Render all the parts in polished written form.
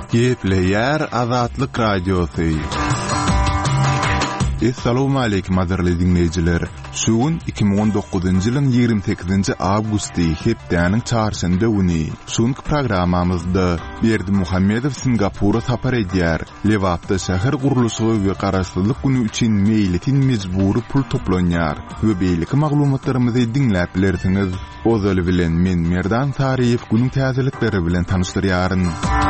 Gepleyer Azatlyk Radiosu. Assalamu alaykum azarly dinleyijiler. Şugun 2019-njy ýylyň 28-nji awgusty hepdeniň çarşamba güni. Şuňky programamyzda Berdi Muhammedow Singapura tapar edýär. Lewapda şäher gurulşy we garaşsyzlyk güni üçin meýletin mejbury pul toplanýar. We beýleki maglumatlarymyzy dinläp bilersiňiz. Ozaly bilen men Merdan Tariýew güniň täzelikleri bilen tanışdyrýaryn.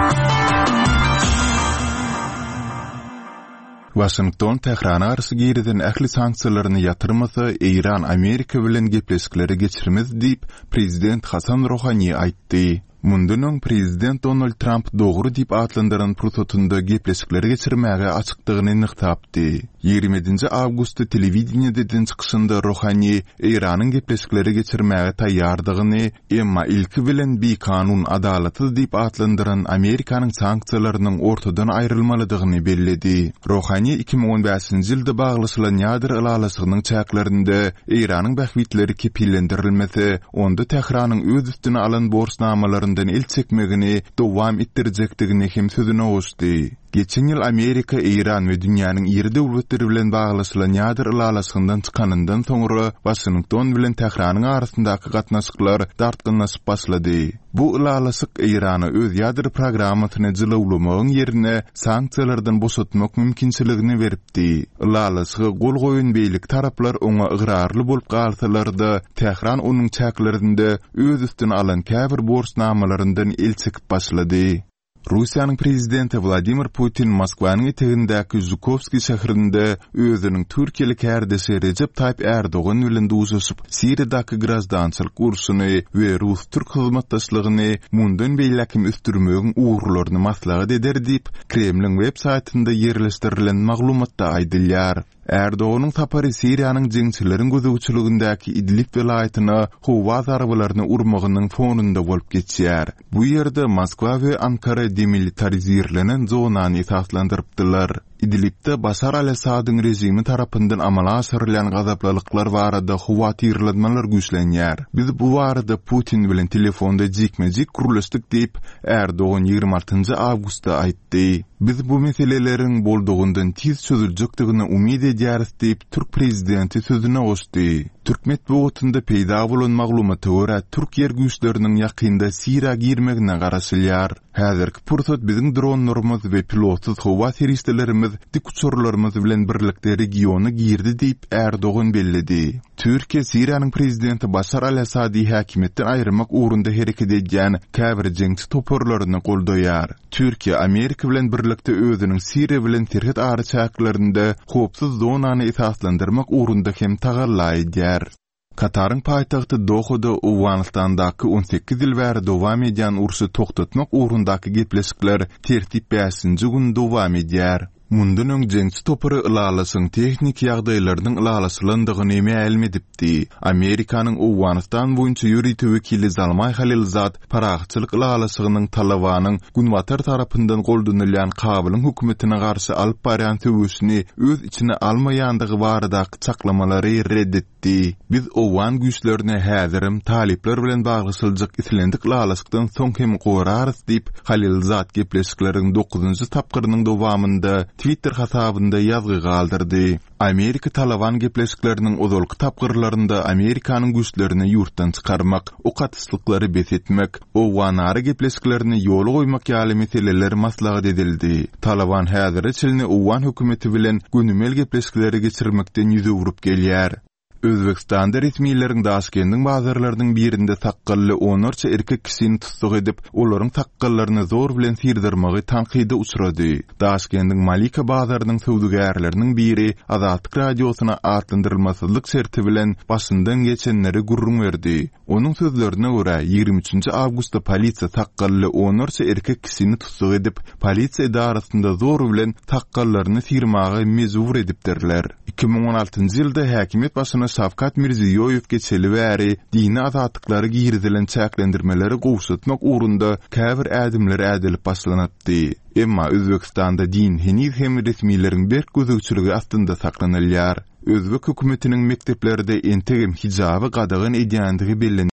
Washington Tehran arasy giriden ähli sanksiýalaryny ýatyrmasa Iran Amerika bilen gepleşikleri geçirmez diýip prezident Hasan Rohani aýtdy. Mundunyň prezident Donald Trump dogry diýip atlandyran prosesinde gepleşikleri geçirmäge açykdygyny nyktapdy. 27 awgustda telewizionyada çykyşynda Rohani Iranyň gepleşikleri geçirmäge taýýardygyny, emma ilki bilen bir kanun adalaty diýip atlandyran Amerikanyň sanksiýalarynyň ortadan aýrylmalydygyny belledi. Rohani 2015-nji ýylda baglaşylan ýadyr ýalasynyň çäklerinde Iranyň bähwitleri kepillendirilmese, onda Tehranyň öz üstüne alan borçnamalary el çekmegini dowam etdirjekdigini hem sözüne oşdy. Geçen ýyl Amerika, Iran we dünýäniň ýeri döwletleri bilen baglaşylan ýadyr ýalasyndan çykanyndan soňra Washington bilen Tehranyň arasyndaky gatnaşyklar dartgynlaşyp başlady. Bu ýalasyk Irana öz ýadyr programasyny jylawlamagyň ýerine sanksiýalardan boşatmak mümkinçiligini beripdi. Ýalasyga gol goýun beýlik taraplar oňa ygyrarly bolup galsalar-da Tehran onuň çäklerinde öz üstüne alan käbir borçnamalaryndan el çekip başlady. Russiýanyň prezidenti Vladimir Putin Moskwanyň etegindäki Zhukovskiy şäherinde özüniň türkiýelik härdesi Recep Tayyip Erdogan bilen duşuşyp Siriýadaky grazdançylyk urşuny we Rus-Türk hyzmatdaşlygyny mundan beýlekim üstürmegiň uğurlaryny maslahat eder diýip Kremliň web saýtynda ýerleşdirilen maglumatda aýdylýar. Erdoganyň tapary Siriýanyň jeňçileriň gözegçiligindäki Idlib welaýatyna howa zarbylaryny urmagynyň fonunda bolup geçýär. Bu ýerde Moskwa we Ankara demilitarizirlenen zonany esaslandyrypdylar. İdlib'de Başar al-Asad'ın rejimi tarapyndan amala aşyrylan gazaplylyklar barada huwatyrlanmalar güýçlenýär. Biz bu barada Putin bilen telefonda jikmejik gurulşdyk diýip Erdogan 26 awgustda aýtdy. Biz bu meselelerin boldugundan tiz çözüljekdigine umid edýäris diýip Türk prezidenti sözüne goşdy. Türkmet bogutunda peýda bolan maglumaty görä Türk ýer güýçleriniň ýakynda Siriýa girmegine garaşylýar. Häzirki pursat biziň dronlarymyz we pilotsuz howa serişdelerimiz dik uçurlarymyz bilen birlikde regiony girdi diýip Erdogan belledi. Türkiýe Siriýanyň prezidenti Başar al-Asady häkimetden aýrmak ugrunda hereket edýän käbir jeňçi toporlaryny goldaýar. Türkiýe Amerika bilen birlikde özüniň Siriýa bilen terhet ary çäklerinde hopsuz zonany esaslandyrmak ugrunda hem tagalla edýär. Kataryň paýtagty Dohada Awganistandaky 18 ýyl bäri dowam edýän urşy toktatmak ugrundaky gepleşikler tertip 5-nji gün dowam edýär. Mundan öň jeňçi topary ýalasyň tehnik ýagdaýlarynyň ýalasylandygyny ma'lum edipdi. Amerikanyň Awganistan boýunça ýürüýti wekili Zalmay Halilzad paraçylyk ýalasynyň talabanyň Günwatar tarapyndan goldunylýan kabylyň hökümetine garşy alyp barýan töwüşini öz içine almaýandygy baradaky çaklamalary reddetdi. Biz Owan güýçlerine häzirim talipler bilen baglyşyljak islendik ýalasykdan soň hem gorarys diýip Halilzad gepleşikleriň 9-njy tapgyrynyň dowamynda Twitter hasabynda ýazgy galdyrdy. Amerika Taliban gepleşikleriniň ozalky tapgyrlarynda Amerikanyň güýçlerini ýurtdan çykarmak, o gatyşlyklary besetmek, o wanary gepleşiklerini ýoly goýmak ýaly meseleler maslahat edildi. Taliban häzir çylny Owan hökümeti bilen günümel gepleşikleri geçirmekden ýüze urup gelýär. Özbekistanda resmiýetlerin Daşkendiň bazarlarynyň birinde taqqally 14 erkek kişini tutsak edip, olaryň taqqallaryny zor bilen sirdirmegi tanqide uçrady. Daşkendiň Malika bazarynyň söwdügärleriniň biri Azatlyk radiosyna atlandyrylmasyzlyk şerti bilen başyndan geçenleri gurrun berdi. Onuň sözlerine görä 23 awgustda polisiýa taqqally 14 erkek kişini tutsak edip, polisiýa idarasynda zor bilen taqqallaryny sirmagy mezur edipdirler. 2016-njy ýylda häkimet başyna Şavkat Mirziýoýew geçeli bäri dini azatlyklary girdilen çäklendirmeleri gowşatmak ugrunda käbir ädimler ädilip başlanatdy. Emma Özbekistanda din heniz hem resmiýetleriň berk gözegçiligi astynda saklanylýar. Özbek hökümetiniň mekdeplerinde entegem hijaby gadagan edýändigi belli